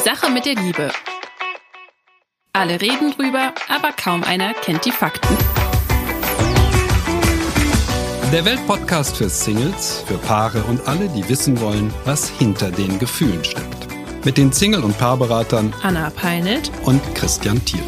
Sache mit der Liebe. Alle reden drüber, aber kaum einer kennt die Fakten. Der Weltpodcast für Singles, für Paare und alle, die wissen wollen, was hinter den Gefühlen steckt. Mit den Single- und Paarberatern Anna Peinelt und Christian Thiel.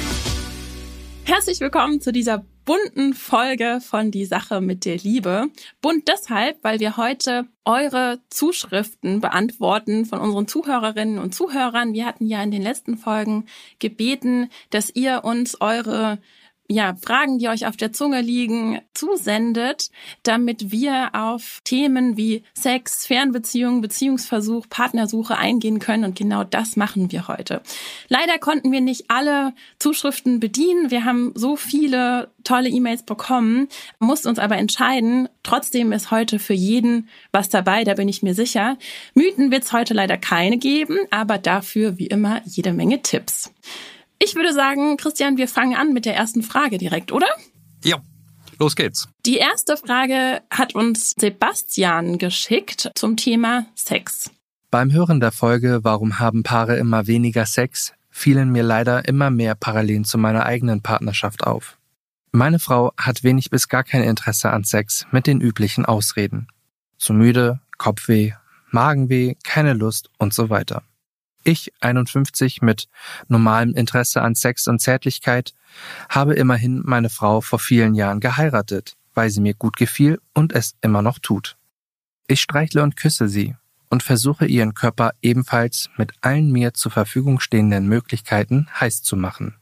Herzlich willkommen zu dieser bunten Folge von Die Sache mit der Liebe. Bunt deshalb, weil wir heute eure Zuschriften beantworten von unseren Zuhörerinnen und Zuhörern. Wir hatten ja in den letzten Folgen gebeten, dass ihr uns eure Fragen, die euch auf der Zunge liegen, zusendet, damit wir auf Themen wie Sex, Fernbeziehung, Beziehungsversuch, Partnersuche eingehen können. Und genau das machen wir heute. Leider konnten wir nicht alle Zuschriften bedienen. Wir haben so viele tolle E-Mails bekommen, mussten uns aber entscheiden. Trotzdem ist heute für jeden was dabei, da bin ich mir sicher. Mythen wird es heute leider keine geben, aber dafür wie immer jede Menge Tipps. Ich würde sagen, Christian, wir fangen an mit der ersten Frage direkt, oder? Ja, los geht's. Die erste Frage hat uns Sebastian geschickt zum Thema Sex. Beim Hören der Folge "Warum haben Paare immer weniger Sex?" fielen mir leider immer mehr Parallelen zu meiner eigenen Partnerschaft auf. Meine Frau hat wenig bis gar kein Interesse an Sex mit den üblichen Ausreden. Zu müde, Kopfweh, Magenweh, keine Lust und so weiter. Ich, 51, mit normalem Interesse an Sex und Zärtlichkeit, habe immerhin meine Frau vor vielen Jahren geheiratet, weil sie mir gut gefiel und es immer noch tut. Ich streichle und küsse sie und versuche ihren Körper ebenfalls mit allen mir zur Verfügung stehenden Möglichkeiten heiß zu machen.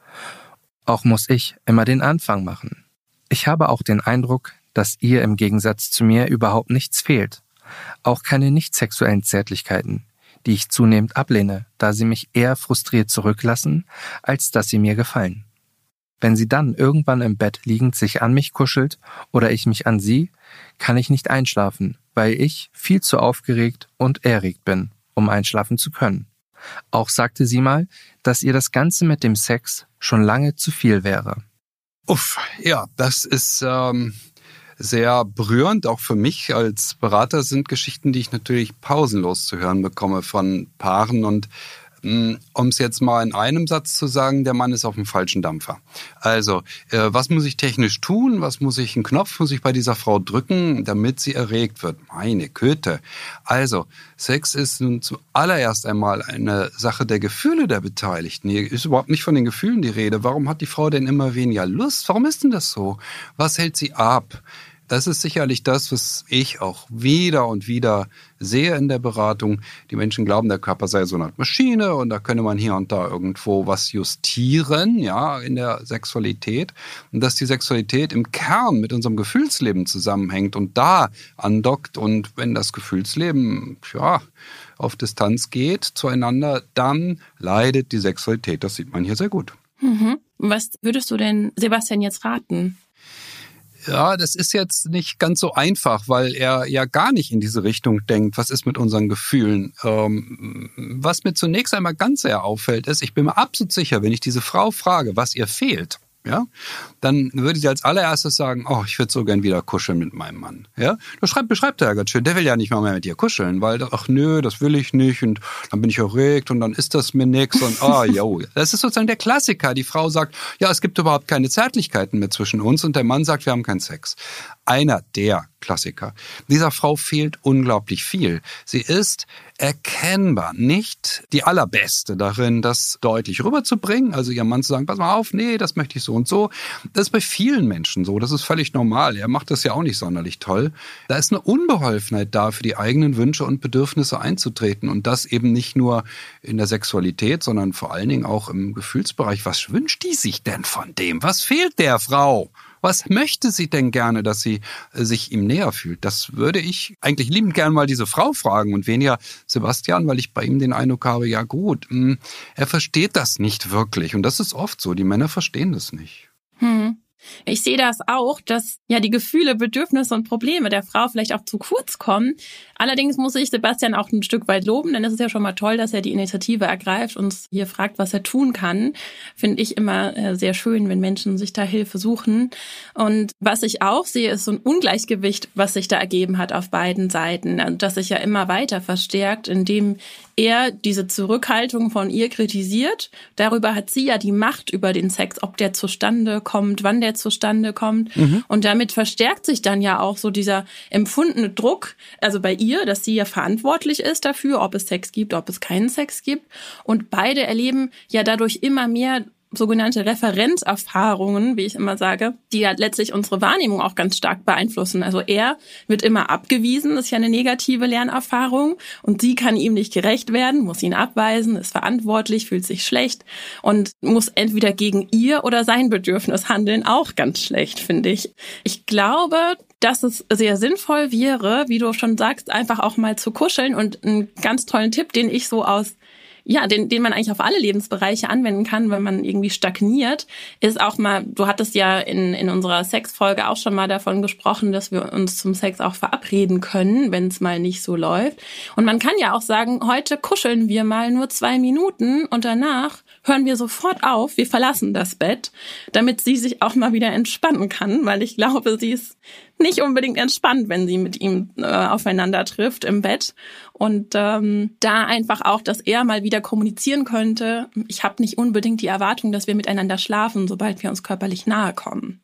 Auch muss ich immer den Anfang machen. Ich habe auch den Eindruck, dass ihr im Gegensatz zu mir überhaupt nichts fehlt, auch keine nicht sexuellen Zärtlichkeiten, die ich zunehmend ablehne, da sie mich eher frustriert zurücklassen, als dass sie mir gefallen. Wenn sie dann irgendwann im Bett liegend sich an mich kuschelt oder ich mich an sie, kann ich nicht einschlafen, weil ich viel zu aufgeregt und erregt bin, um einschlafen zu können. Auch sagte sie mal, dass ihr das Ganze mit dem Sex schon lange zu viel wäre. Ja, das ist sehr berührend, auch für mich als Berater sind Geschichten, die ich natürlich pausenlos zu hören bekomme von Paaren. Und um es jetzt mal in einem Satz zu sagen, der Mann ist auf dem falschen Dampfer. Also, was muss ich technisch tun? Einen Knopf muss ich bei dieser Frau drücken, damit sie erregt wird? Meine Güte. Also, Sex ist nun zuallererst einmal eine Sache der Gefühle der Beteiligten. Hier ist überhaupt nicht von den Gefühlen die Rede. Warum hat die Frau denn immer weniger Lust? Warum ist denn das so? Was hält sie ab? Das ist sicherlich das, was ich auch wieder und wieder sehe in der Beratung. Die Menschen glauben, der Körper sei so eine Art Maschine und da könne man hier und da irgendwo was justieren, ja, in der Sexualität. Und dass die Sexualität im Kern mit unserem Gefühlsleben zusammenhängt und da andockt. Und wenn das Gefühlsleben, auf Distanz geht zueinander, dann leidet die Sexualität. Das sieht man hier sehr gut. Was würdest du denn Sebastian jetzt raten? Ja, das ist jetzt nicht ganz so einfach, weil er ja gar nicht in diese Richtung denkt, was ist mit unseren Gefühlen. Was mir zunächst einmal ganz sehr auffällt, ist, ich bin mir absolut sicher, wenn ich diese Frau frage, was ihr fehlt, ja, dann würde sie als allererstes sagen, ich würde so gern wieder kuscheln mit meinem Mann. Ja, das beschreibt er ja ganz schön. Der will ja nicht mal mehr mit dir kuscheln, weil, das will ich nicht und dann bin ich erregt und dann ist das mir nix und das ist sozusagen der Klassiker. Die Frau sagt, es gibt überhaupt keine Zärtlichkeiten mehr zwischen uns und der Mann sagt, wir haben keinen Sex. Einer der Klassiker. Dieser Frau fehlt unglaublich viel. Sie ist erkennbar nicht die allerbeste darin, das deutlich rüberzubringen. Also ihrem Mann zu sagen, pass mal auf, nee, das möchte ich so und so. Das ist bei vielen Menschen so. Das ist völlig normal. Er macht das ja auch nicht sonderlich toll. Da ist eine Unbeholfenheit da, für die eigenen Wünsche und Bedürfnisse einzutreten. Und das eben nicht nur in der Sexualität, sondern vor allen Dingen auch im Gefühlsbereich. Was wünscht die sich denn von dem? Was fehlt der Frau? Was möchte sie denn gerne, dass sie sich ihm näher fühlt? Das würde ich eigentlich liebend gern mal diese Frau fragen und weniger Sebastian, weil ich bei ihm den Eindruck habe, er versteht das nicht wirklich. Und das ist oft so, die Männer verstehen das nicht. Ich sehe das auch, dass die Gefühle, Bedürfnisse und Probleme der Frau vielleicht auch zu kurz kommen. Allerdings muss ich Sebastian auch ein Stück weit loben, denn es ist ja schon mal toll, dass er die Initiative ergreift und hier fragt, was er tun kann. Finde ich immer sehr schön, wenn Menschen sich da Hilfe suchen. Und was ich auch sehe, ist so ein Ungleichgewicht, was sich da ergeben hat auf beiden Seiten, das sich ja immer weiter verstärkt, indem er diese Zurückhaltung von ihr kritisiert. Darüber hat sie ja die Macht über den Sex, ob der zustande kommt, wann der zustande kommt. Und damit verstärkt sich dann ja auch so dieser empfundene Druck, also bei ihr, dass sie ja verantwortlich ist dafür, ob es Sex gibt, ob es keinen Sex gibt. Und beide erleben ja dadurch immer mehr sogenannte Referenzerfahrungen, wie ich immer sage, die ja letztlich unsere Wahrnehmung auch ganz stark beeinflussen. Also er wird immer abgewiesen, das ist ja eine negative Lernerfahrung, und sie kann ihm nicht gerecht werden, muss ihn abweisen, ist verantwortlich, fühlt sich schlecht und muss entweder gegen ihr oder sein Bedürfnis handeln, auch ganz schlecht, finde ich. Ich glaube, dass es sehr sinnvoll wäre, wie du schon sagst, einfach auch mal zu kuscheln, und einen ganz tollen Tipp, den ich so den man eigentlich auf alle Lebensbereiche anwenden kann, wenn man irgendwie stagniert, ist auch mal, du hattest ja in unserer Sexfolge auch schon mal davon gesprochen, dass wir uns zum Sex auch verabreden können, wenn es mal nicht so läuft. Und man kann ja auch sagen, heute kuscheln wir mal nur 2 Minuten und danach hören wir sofort auf, wir verlassen das Bett, damit sie sich auch mal wieder entspannen kann, weil ich glaube, sie ist nicht unbedingt entspannt, wenn sie mit ihm aufeinander trifft im Bett. Und da einfach auch, dass er mal wieder kommunizieren könnte, ich habe nicht unbedingt die Erwartung, dass wir miteinander schlafen, sobald wir uns körperlich nahe kommen.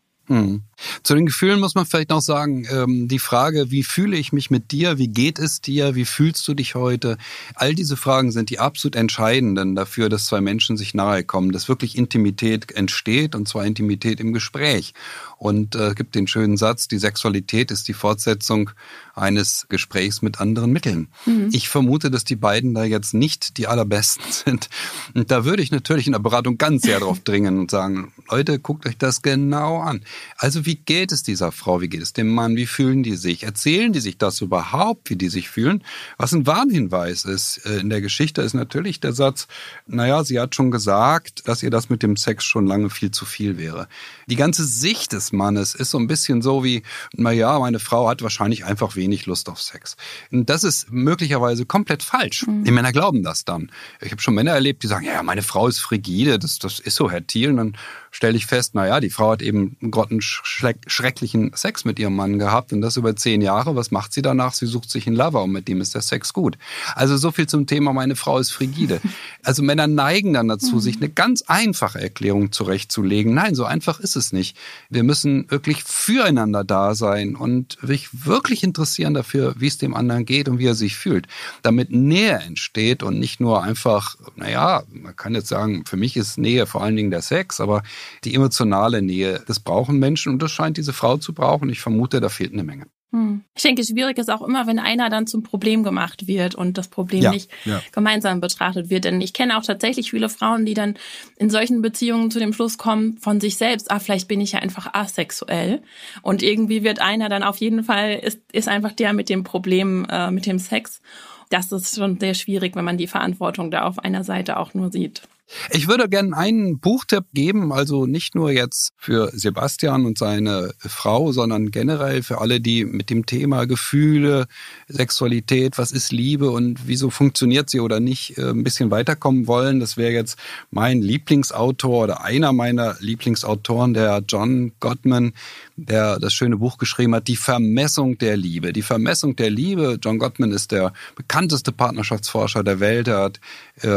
Zu den Gefühlen muss man vielleicht noch sagen, die Frage, wie fühle ich mich mit dir, wie geht es dir, wie fühlst du dich heute? All diese Fragen sind die absolut entscheidenden dafür, dass 2 Menschen sich nahe kommen, dass wirklich Intimität entsteht, und zwar Intimität im Gespräch. Und gibt den schönen Satz, die Sexualität ist die Fortsetzung eines Gesprächs mit anderen Mitteln. Ich vermute, dass die beiden da jetzt nicht die allerbesten sind. Und da würde ich natürlich in der Beratung ganz sehr drauf dringen und sagen, Leute, guckt euch das genau an. Also wie geht es dieser Frau, wie geht es dem Mann, wie fühlen die sich? Erzählen die sich das überhaupt, wie die sich fühlen? Was ein Warnhinweis ist in der Geschichte, ist natürlich der Satz, naja, sie hat schon gesagt, dass ihr das mit dem Sex schon lange viel zu viel wäre. Die ganze Sicht des Mannes ist so ein bisschen so wie, naja, meine Frau hat wahrscheinlich einfach wenig Lust auf Sex. Und das ist möglicherweise komplett falsch. Die Männer glauben das dann. Ich habe schon Männer erlebt, die sagen, ja, meine Frau ist frigide, das ist so, Herr Thiel. Und dann stelle ich fest, naja, die Frau hat eben grottenschrecklichen Sex mit ihrem Mann gehabt, und das über 10 Jahre. Was macht sie danach? Sie sucht sich einen Lover, und mit dem ist der Sex gut. Also so viel zum Thema, meine Frau ist frigide. Also Männer neigen dann dazu, sich eine ganz einfache Erklärung zurechtzulegen. Nein, so einfach ist es nicht. Wir müssen wirklich füreinander da sein und sich wirklich interessieren dafür, wie es dem anderen geht und wie er sich fühlt. Damit Nähe entsteht und nicht nur einfach, naja, man kann jetzt sagen, für mich ist Nähe vor allen Dingen der Sex, aber die emotionale Nähe, das brauchen Menschen, und das scheint diese Frau zu brauchen. Ich vermute, da fehlt eine Menge. Ich denke, schwierig ist auch immer, wenn einer dann zum Problem gemacht wird und das Problem nicht gemeinsam betrachtet wird. Denn ich kenne auch tatsächlich viele Frauen, die dann in solchen Beziehungen zu dem Schluss kommen von sich selbst, vielleicht bin ich ja einfach asexuell. Und irgendwie wird einer dann auf jeden Fall, ist einfach der mit dem Problem, mit dem Sex. Das ist schon sehr schwierig, wenn man die Verantwortung da auf einer Seite auch nur sieht. Ich würde gerne einen Buchtipp geben, also nicht nur jetzt für Sebastian und seine Frau, sondern generell für alle, die mit dem Thema Gefühle, Sexualität, was ist Liebe und wieso funktioniert sie oder nicht, ein bisschen weiterkommen wollen. Das wäre jetzt mein Lieblingsautor oder einer meiner Lieblingsautoren, der John Gottman, der das schöne Buch geschrieben hat, Die Vermessung der Liebe. Die Vermessung der Liebe. John Gottman ist der bekannteste Partnerschaftsforscher der Welt. Er hat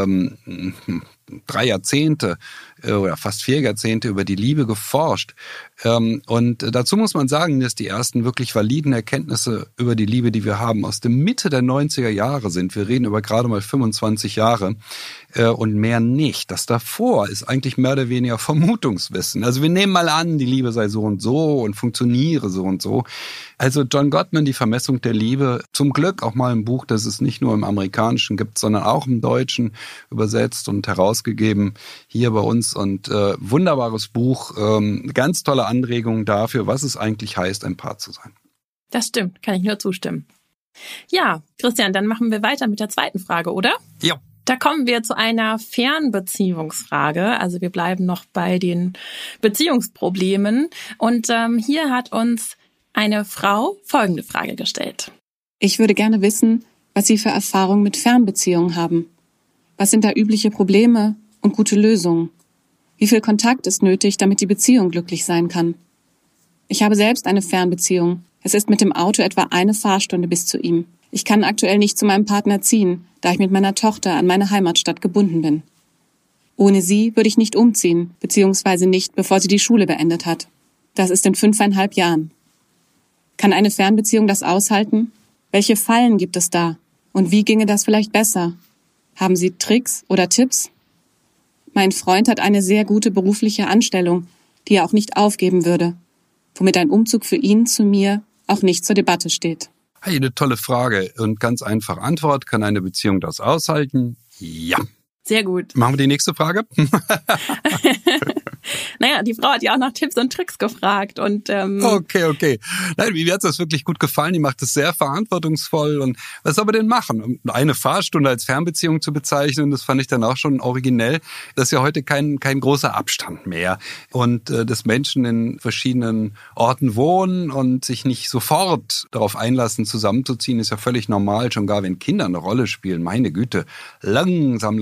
3 Jahrzehnte oder fast 4 Jahrzehnte über die Liebe geforscht. Und dazu muss man sagen, dass die ersten wirklich validen Erkenntnisse über die Liebe, die wir haben, aus der Mitte der 90er Jahre sind. Wir reden über gerade mal 25 Jahre und mehr nicht. Das davor ist eigentlich mehr oder weniger Vermutungswissen. Also wir nehmen mal an, die Liebe sei so und funktioniere so und so. Also John Gottman, Die Vermessung der Liebe, zum Glück auch mal ein Buch, das es nicht nur im Amerikanischen gibt, sondern auch im Deutschen übersetzt und herausgegeben hier bei uns. Und wunderbares Buch, ganz tolle Anregungen dafür, was es eigentlich heißt, ein Paar zu sein. Das stimmt, kann ich nur zustimmen. Ja, Christian, dann machen wir weiter mit der zweiten Frage, oder? Ja. Da kommen wir zu einer Fernbeziehungsfrage. Also wir bleiben noch bei den Beziehungsproblemen. Und hier hat uns eine Frau folgende Frage gestellt. Ich würde gerne wissen, was Sie für Erfahrungen mit Fernbeziehungen haben. Was sind da übliche Probleme und gute Lösungen? Wie viel Kontakt ist nötig, damit die Beziehung glücklich sein kann? Ich habe selbst eine Fernbeziehung. Es ist mit dem Auto etwa 1 Fahrstunde bis zu ihm. Ich kann aktuell nicht zu meinem Partner ziehen, da ich mit meiner Tochter an meine Heimatstadt gebunden bin. Ohne sie würde ich nicht umziehen, beziehungsweise nicht, bevor sie die Schule beendet hat. Das ist in 5,5 Jahren. Kann eine Fernbeziehung das aushalten? Welche Fallen gibt es da? Und wie ginge das vielleicht besser? Haben Sie Tricks oder Tipps? Mein Freund hat eine sehr gute berufliche Anstellung, die er auch nicht aufgeben würde, womit ein Umzug für ihn zu mir auch nicht zur Debatte steht. Hey, eine tolle Frage und ganz einfache Antwort. Kann eine Beziehung das aushalten? Ja. Sehr gut. Machen wir die nächste Frage? Naja, die Frau hat ja auch nach Tipps und Tricks gefragt. Und Okay. Nein, mir hat das wirklich gut gefallen. Die macht es sehr verantwortungsvoll. Und was soll man denn machen? Um eine Fahrstunde als Fernbeziehung zu bezeichnen, das fand ich dann auch schon originell. Das ist ja heute kein großer Abstand mehr. Und dass Menschen in verschiedenen Orten wohnen und sich nicht sofort darauf einlassen, zusammenzuziehen, ist ja völlig normal. Schon gar wenn Kinder eine Rolle spielen. Meine Güte, langsam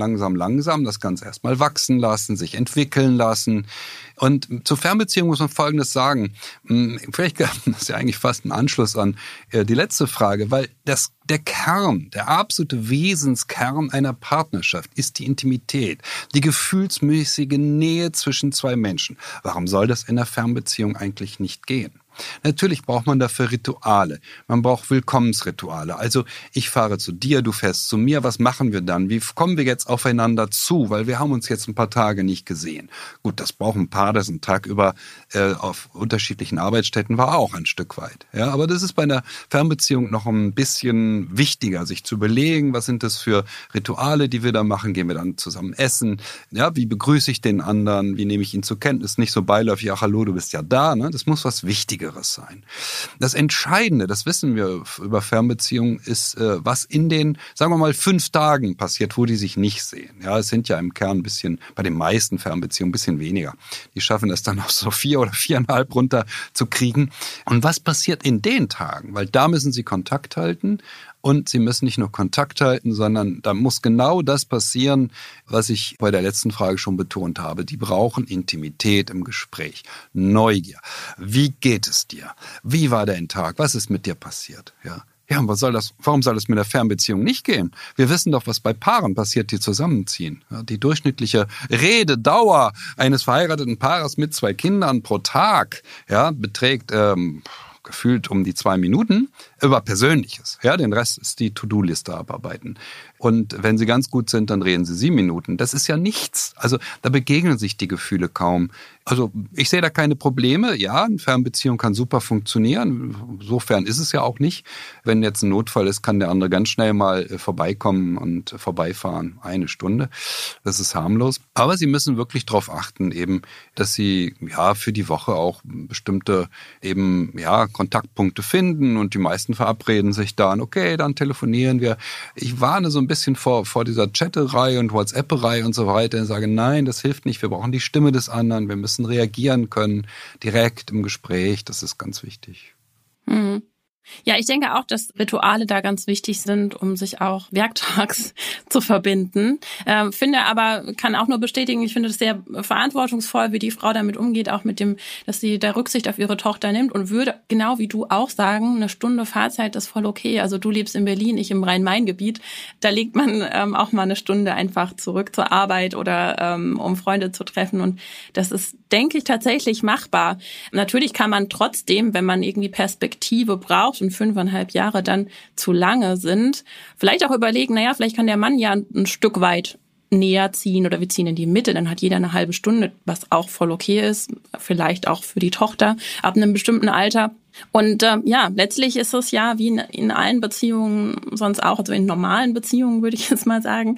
das Ganze erstmal wachsen lassen, sich entwickeln lassen. Und zur Fernbeziehung muss man Folgendes sagen. Vielleicht das ist ja eigentlich fast ein Anschluss an die letzte Frage, weil der Kern, der absolute Wesenskern einer Partnerschaft ist die Intimität, die gefühlsmäßige Nähe zwischen zwei Menschen. Warum soll das in einer Fernbeziehung eigentlich nicht gehen? Natürlich braucht man dafür Rituale. Man braucht Willkommensrituale. Also ich fahre zu dir, du fährst zu mir. Was machen wir dann? Wie kommen wir jetzt aufeinander zu? Weil wir haben uns jetzt ein paar Tage nicht gesehen. Gut, das braucht ein Paar, das einen Tag über auf unterschiedlichen Arbeitsstätten war auch ein Stück weit. Ja, aber das ist bei einer Fernbeziehung noch ein bisschen wichtiger, sich zu überlegen, was sind das für Rituale, die wir da machen? Gehen wir dann zusammen essen? Ja, wie begrüße ich den anderen? Wie nehme ich ihn zur Kenntnis? Nicht so beiläufig, ach hallo, du bist ja da. Ne? Das muss was Wichtigeres sein. Das Entscheidende, das wissen wir über Fernbeziehungen, ist, was in den, sagen wir mal, 5 Tagen passiert, wo die sich nicht sehen. Ja, es sind ja im Kern ein bisschen, bei den meisten Fernbeziehungen ein bisschen weniger. Die schaffen das dann auf so 4 oder 4,5 runter zu kriegen. Und was passiert in den Tagen? Weil da müssen sie Kontakt halten. Und sie müssen nicht nur Kontakt halten, sondern da muss genau das passieren, was ich bei der letzten Frage schon betont habe. Die brauchen Intimität im Gespräch, Neugier. Wie geht es dir? Wie war dein Tag? Was ist mit dir passiert? Ja, warum soll das mit der Fernbeziehung nicht gehen? Wir wissen doch, was bei Paaren passiert, die zusammenziehen. Ja, die durchschnittliche Rededauer eines verheirateten Paares mit 2 Kindern pro Tag, ja, beträgt gefühlt um die 2 Minuten über Persönliches. Ja, den Rest ist die To-Do-Liste abarbeiten. Und wenn sie ganz gut sind, dann reden sie 7 Minuten. Das ist ja nichts. Also da begegnen sich die Gefühle kaum. Also ich sehe da keine Probleme. Ja, eine Fernbeziehung kann super funktionieren. Insofern ist es ja auch nicht. Wenn jetzt ein Notfall ist, kann der andere ganz schnell mal vorbeikommen und vorbeifahren. 1 Stunde. Das ist harmlos. Aber sie müssen wirklich darauf achten, eben, dass sie ja für die Woche auch bestimmte eben ja Kontaktpunkte finden und die meisten verabreden sich dann, okay, dann telefonieren wir. Ich warne so ein bisschen vor dieser Chatterei und WhatsApperei und so weiter und sage, nein, das hilft nicht. Wir brauchen die Stimme des anderen. Wir müssen reagieren können, direkt im Gespräch. Das ist ganz wichtig. Mhm. Ja, ich denke auch, dass Rituale da ganz wichtig sind, um sich auch werktags zu verbinden. Finde aber, kann auch nur bestätigen, ich finde es sehr verantwortungsvoll, wie die Frau damit umgeht, auch mit dem, dass sie da Rücksicht auf ihre Tochter nimmt und würde, genau wie du auch sagen, 1 Stunde Fahrzeit ist voll okay. Also du lebst in Berlin, ich im Rhein-Main-Gebiet. Da legt man auch mal 1 Stunde einfach zurück zur Arbeit oder um Freunde zu treffen und das ist, denke ich, tatsächlich machbar. Natürlich kann man trotzdem, wenn man irgendwie Perspektive braucht, und 5,5 Jahre dann zu lange sind, vielleicht auch überlegen, naja, vielleicht kann der Mann ja ein Stück weit näher ziehen oder wir ziehen in die Mitte, dann hat jeder 1/2 Stunde, was auch voll okay ist, vielleicht auch für die Tochter ab einem bestimmten Alter. Und letztlich ist es ja wie in allen Beziehungen sonst auch, also in normalen Beziehungen würde ich jetzt mal sagen,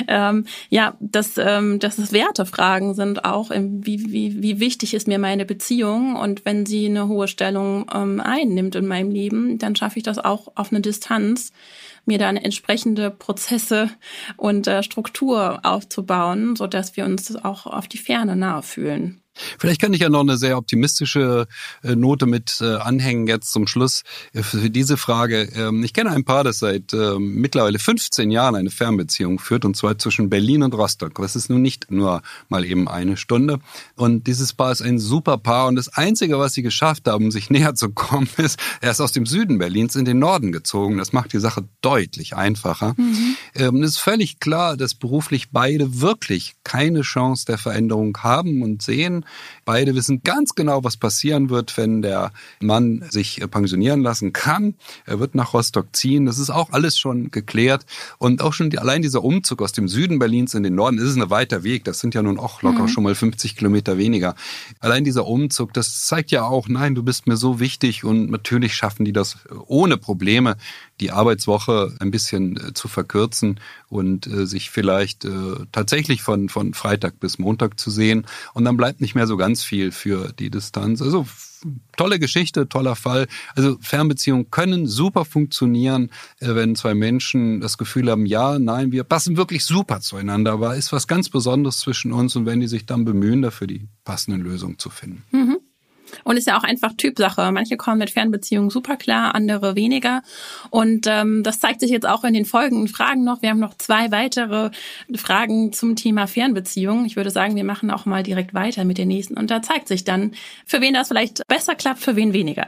dass es Wertefragen sind auch, wie wichtig ist mir meine Beziehung und wenn sie eine hohe Stellung einnimmt in meinem Leben, dann schaffe ich das auch auf eine Distanz, mir dann entsprechende Prozesse und Struktur aufzubauen, sodass wir uns auch auf die Ferne nahe fühlen. Vielleicht kann ich ja noch eine sehr optimistische Note mit anhängen jetzt zum Schluss für diese Frage. Ich kenne ein Paar, das seit mittlerweile 15 Jahren eine Fernbeziehung führt, und zwar zwischen Berlin und Rostock. Das ist nun nicht nur mal eben 1 Stunde. Und dieses Paar ist ein super Paar und das Einzige, was sie geschafft haben, sich näher zu kommen, ist, er ist aus dem Süden Berlins in den Norden gezogen. Das macht die Sache deutlich einfacher. Mhm. Es ist völlig klar, dass beruflich beide wirklich keine Chance der Veränderung haben und sehen. Beide wissen ganz genau, was passieren wird, wenn der Mann sich pensionieren lassen kann. Er wird nach Rostock ziehen. Das ist auch alles schon geklärt. Und auch schon allein dieser Umzug aus dem Süden Berlins in den Norden, das ist ein weiter Weg. Das sind ja nun auch locker schon mal 50 Kilometer weniger. Allein dieser Umzug, das zeigt ja auch, nein, du bist mir so wichtig. Und natürlich schaffen die das ohne Probleme, die Arbeitswoche ein bisschen zu verkürzen und sich vielleicht tatsächlich von Freitag bis Montag zu sehen. Und dann bleibt nicht mehr so ganz viel für die Distanz. Also tolle Geschichte, toller Fall. Also Fernbeziehungen können super funktionieren, wenn zwei Menschen das Gefühl haben, ja, nein, wir passen wirklich super zueinander, aber ist was ganz Besonderes zwischen uns und wenn die sich dann bemühen, dafür die passenden Lösungen zu finden. Mhm. Und ist ja auch einfach Typsache. Manche kommen mit Fernbeziehungen super klar, andere weniger. Und das zeigt sich jetzt auch in den folgenden Fragen noch. Wir haben noch 2 weitere Fragen zum Thema Fernbeziehungen. Ich würde sagen, wir machen auch mal direkt weiter mit den nächsten. Und da zeigt sich dann, für wen das vielleicht besser klappt, für wen weniger.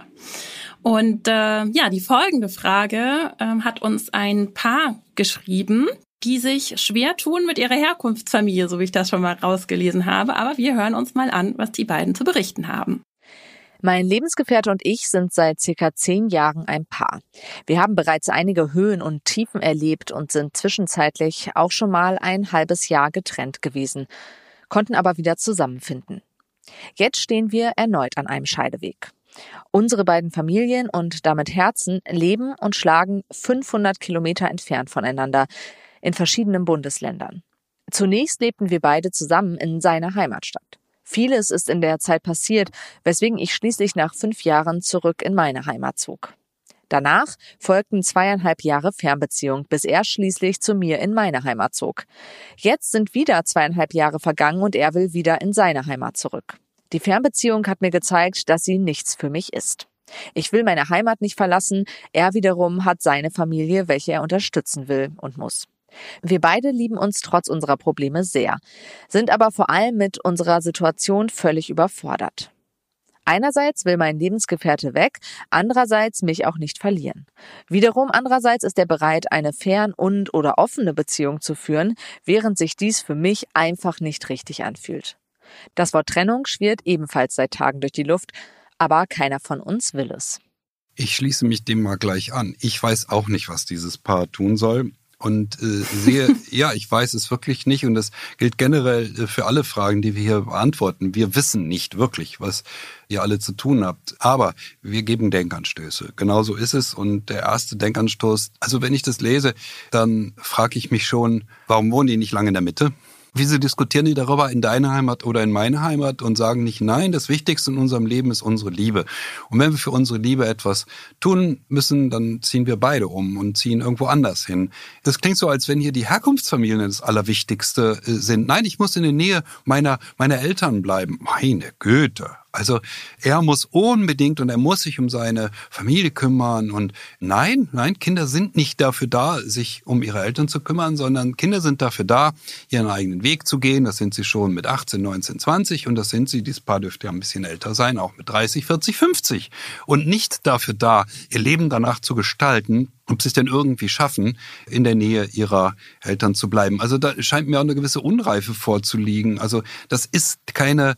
Und die folgende Frage hat uns ein Paar geschrieben, die sich schwer tun mit ihrer Herkunftsfamilie, so wie ich das schon mal rausgelesen habe. Aber wir hören uns mal an, was die beiden zu berichten haben. Mein Lebensgefährte und ich sind seit circa 10 Jahren ein Paar. Wir haben bereits einige Höhen und Tiefen erlebt und sind zwischenzeitlich auch schon mal ein halbes Jahr getrennt gewesen, konnten aber wieder zusammenfinden. Jetzt stehen wir erneut an einem Scheideweg. Unsere beiden Familien und damit Herzen leben und schlagen 500 Kilometer entfernt voneinander in verschiedenen Bundesländern. Zunächst lebten wir beide zusammen in seiner Heimatstadt. Vieles ist in der Zeit passiert, weswegen ich schließlich nach 5 Jahren zurück in meine Heimat zog. Danach folgten 2,5 Jahre Fernbeziehung, bis er schließlich zu mir in meine Heimat zog. Jetzt sind wieder 2,5 Jahre vergangen und er will wieder in seine Heimat zurück. Die Fernbeziehung hat mir gezeigt, dass sie nichts für mich ist. Ich will meine Heimat nicht verlassen, er wiederum hat seine Familie, welche er unterstützen will und muss. Wir beide lieben uns trotz unserer Probleme sehr, sind aber vor allem mit unserer Situation völlig überfordert. Einerseits will mein Lebensgefährte weg, andererseits mich auch nicht verlieren. Wiederum andererseits ist er bereit, eine fern- oder offene Beziehung zu führen, während sich dies für mich einfach nicht richtig anfühlt. Das Wort Trennung schwirrt ebenfalls seit Tagen durch die Luft, aber keiner von uns will es. Ich schließe mich dem mal gleich an. Ich weiß auch nicht, was dieses Paar tun soll. Und sehe, ja, ich weiß es wirklich nicht und das gilt generell für alle Fragen, die wir hier beantworten. Wir wissen nicht wirklich, was ihr alle zu tun habt, aber wir geben Denkanstöße. Genau so ist es und der erste Denkanstoß, also wenn ich das lese, dann frage ich mich schon, warum wohnen die nicht lange in der Mitte? Wieso diskutieren die darüber in deiner Heimat oder in meine Heimat und sagen nicht, nein, das Wichtigste in unserem Leben ist unsere Liebe. Und wenn wir für unsere Liebe etwas tun müssen, dann ziehen wir beide um und ziehen irgendwo anders hin. Das klingt so, als wenn hier die Herkunftsfamilien das Allerwichtigste sind. Nein, ich muss in der Nähe meiner Eltern bleiben. Meine Güte. Also er muss unbedingt und er muss sich um seine Familie kümmern. Und nein, Kinder sind nicht dafür da, sich um ihre Eltern zu kümmern, sondern Kinder sind dafür da, ihren eigenen Weg zu gehen. Das sind sie schon mit 18, 19, 20 und das sind sie, dieses Paar dürfte ja ein bisschen älter sein, auch mit 30, 40, 50. Und nicht dafür da, ihr Leben danach zu gestalten, ob sie es denn irgendwie schaffen, in der Nähe ihrer Eltern zu bleiben. Also da scheint mir auch eine gewisse Unreife vorzuliegen. Also das ist keine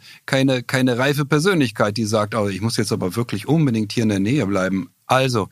reife Persönlichkeit, die sagt, oh, ich muss jetzt aber wirklich unbedingt hier in der Nähe bleiben. Also,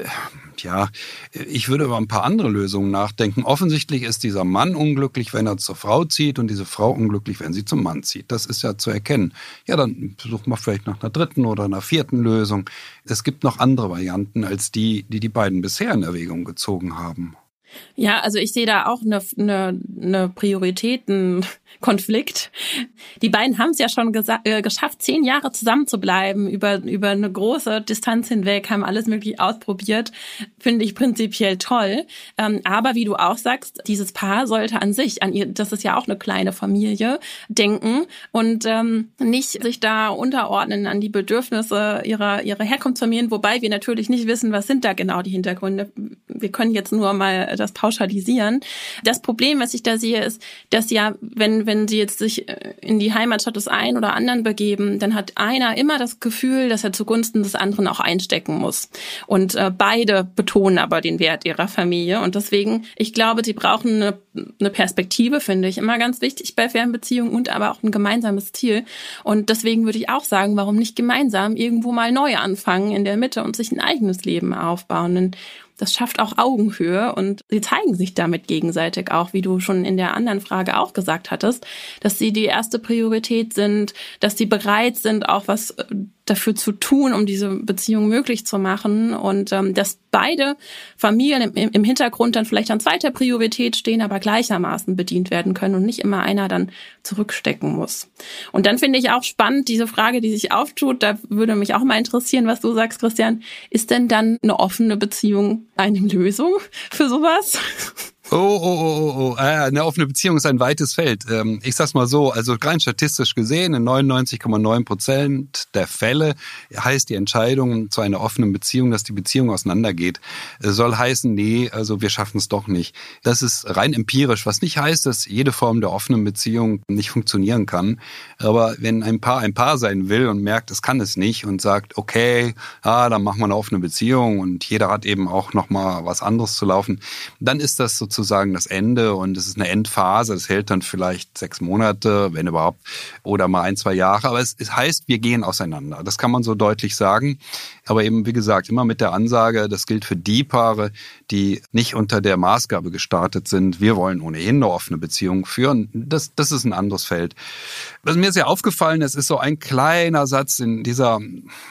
ich würde über ein paar andere Lösungen nachdenken. Offensichtlich ist dieser Mann unglücklich, wenn er zur Frau zieht und diese Frau unglücklich, wenn sie zum Mann zieht. Das ist ja zu erkennen. Ja, dann sucht man vielleicht nach einer 3. oder einer 4. Lösung. Es gibt noch andere Varianten als die beiden bisher in Erwägung gezogen haben. Ja, also ich sehe da auch eine Prioritätenkonflikt. Die beiden haben es ja schon geschafft, 10 Jahre zusammen zu bleiben, über eine große Distanz hinweg, haben alles Mögliche ausprobiert. Finde ich prinzipiell toll. Aber wie du auch sagst, dieses Paar sollte an sich, das ist ja auch eine kleine Familie, denken und nicht sich da unterordnen an die Bedürfnisse ihrer Herkunftsfamilien, wobei wir natürlich nicht wissen, was sind da genau die Hintergründe. Wir können jetzt nur mal das pauschalisieren. Das Problem, was ich da sehe, ist, dass ja, wenn sie jetzt sich in die Heimatstadt des einen oder anderen begeben, dann hat einer immer das Gefühl, dass er zugunsten des anderen auch einstecken muss. Und beide betonen aber den Wert ihrer Familie. Und deswegen, ich glaube, sie brauchen eine Perspektive, finde ich, immer ganz wichtig bei Fernbeziehungen und aber auch ein gemeinsames Ziel. Und deswegen würde ich auch sagen, warum nicht gemeinsam irgendwo mal neu anfangen in der Mitte und sich ein eigenes Leben aufbauen. Denn das schafft auch Augenhöhe und sie zeigen sich damit gegenseitig auch, wie du schon in der anderen Frage auch gesagt hattest, dass sie die erste Priorität sind, dass sie bereit sind, auch was dafür zu tun, um diese Beziehung möglich zu machen und dass beide Familien im Hintergrund dann vielleicht an zweiter Priorität stehen, aber gleichermaßen bedient werden können und nicht immer einer dann zurückstecken muss. Und dann finde ich auch spannend, diese Frage, die sich auftut, da würde mich auch mal interessieren, was du sagst, Christian, ist denn dann eine offene Beziehung eine Lösung für sowas? Eine offene Beziehung ist ein weites Feld. Ich sag's mal so, also rein statistisch gesehen, in 99,9% der Fälle heißt die Entscheidung zu einer offenen Beziehung, dass die Beziehung auseinandergeht. Soll heißen, nee, also wir schaffen es doch nicht. Das ist rein empirisch, was nicht heißt, dass jede Form der offenen Beziehung nicht funktionieren kann. Aber wenn ein Paar sein will und merkt, es kann es nicht und sagt, okay, dann machen wir eine offene Beziehung und jeder hat eben auch nochmal was anderes zu laufen, dann ist das sozusagen das Ende und es ist eine Endphase. Das hält dann vielleicht 6 Monate, wenn überhaupt, oder mal 1-2 Jahre. Aber es heißt, wir gehen auseinander. Das kann man so deutlich sagen. Aber eben, wie gesagt, immer mit der Ansage, das gilt für die Paare, die nicht unter der Maßgabe gestartet sind. Wir wollen ohnehin eine offene Beziehung führen. Das ist ein anderes Feld. Was mir sehr aufgefallen ist, ist so ein kleiner Satz in dieser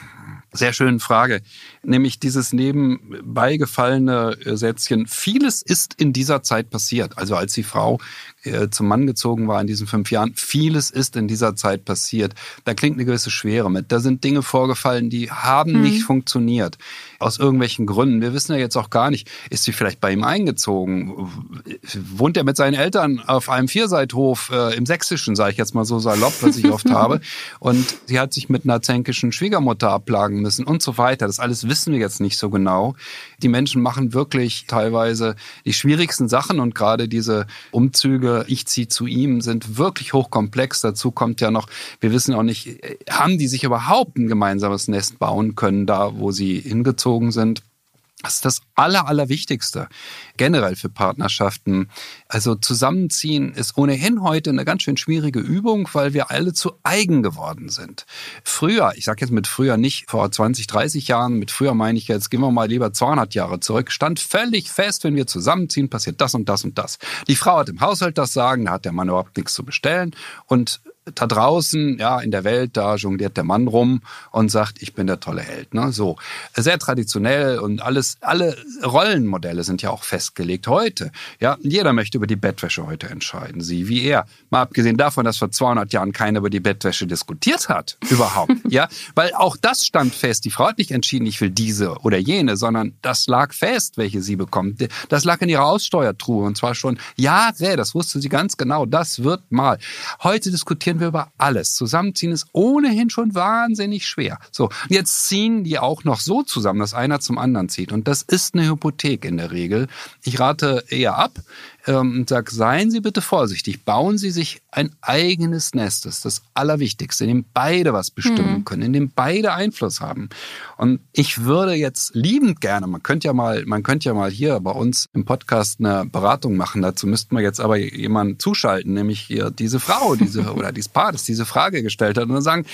sehr schönen Frage, nämlich dieses nebenbei gefallene Sätzchen, vieles ist in dieser Zeit passiert. Also als die Frau zum Mann gezogen war in diesen 5 Jahren, vieles ist in dieser Zeit passiert. Da klingt eine gewisse Schwere mit. Da sind Dinge vorgefallen, die haben nicht funktioniert. Aus irgendwelchen Gründen. Wir wissen ja jetzt auch gar nicht, ist sie vielleicht bei ihm eingezogen? Wohnt er mit seinen Eltern auf einem Vierseithof im Sächsischen, sage ich jetzt mal so salopp, was ich oft habe. Und sie hat sich mit einer zänkischen Schwiegermutter abplagen müssen und so weiter. Das alles wissen wir jetzt nicht so genau. Die Menschen machen wirklich teilweise die schwierigsten Sachen und gerade diese Umzüge, ich ziehe zu ihm, sind wirklich hochkomplex. Dazu kommt ja noch, wir wissen auch nicht, haben die sich überhaupt ein gemeinsames Nest bauen können, da wo sie hingezogen sind. Das ist das Allerwichtigste generell für Partnerschaften. Also zusammenziehen ist ohnehin heute eine ganz schön schwierige Übung, weil wir alle zu eigen geworden sind. Früher, ich sage jetzt mit früher nicht vor 20, 30 Jahren, mit früher meine ich jetzt, gehen wir mal lieber 200 Jahre zurück, stand völlig fest, wenn wir zusammenziehen, passiert das und das und das. Die Frau hat im Haushalt das Sagen, da hat der Mann überhaupt nichts zu bestellen und da draußen, ja, in der Welt, da jongliert der Mann rum und sagt, ich bin der tolle Held. Ne? So, sehr traditionell und alle Rollenmodelle sind ja auch festgelegt heute. Ja, jeder möchte über die Bettwäsche heute entscheiden, sie wie er. Mal abgesehen davon, dass vor 200 Jahren keiner über die Bettwäsche diskutiert hat, überhaupt. Ja, weil auch das stand fest. Die Frau hat nicht entschieden, ich will diese oder jene, sondern das lag fest, welche sie bekommt. Das lag in ihrer Aussteuertruhe und zwar schon Jahre. Das wusste sie ganz genau. Das wird mal. Heute diskutieren wir über alles. Zusammenziehen ist ohnehin schon wahnsinnig schwer. So, jetzt ziehen die auch noch so zusammen, dass einer zum anderen zieht. Und das ist eine Hypothek in der Regel. Ich rate eher ab und sage, seien Sie bitte vorsichtig. Bauen Sie sich ein eigenes Nest. Das ist das Allerwichtigste, in dem beide was bestimmen können, in dem beide Einfluss haben. Und ich würde jetzt liebend gerne, man könnte ja mal hier bei uns im Podcast eine Beratung machen. Dazu müssten wir jetzt aber jemanden zuschalten, nämlich hier diese Frau, oder dieses Paar, das diese Frage gestellt hat und dann sagen,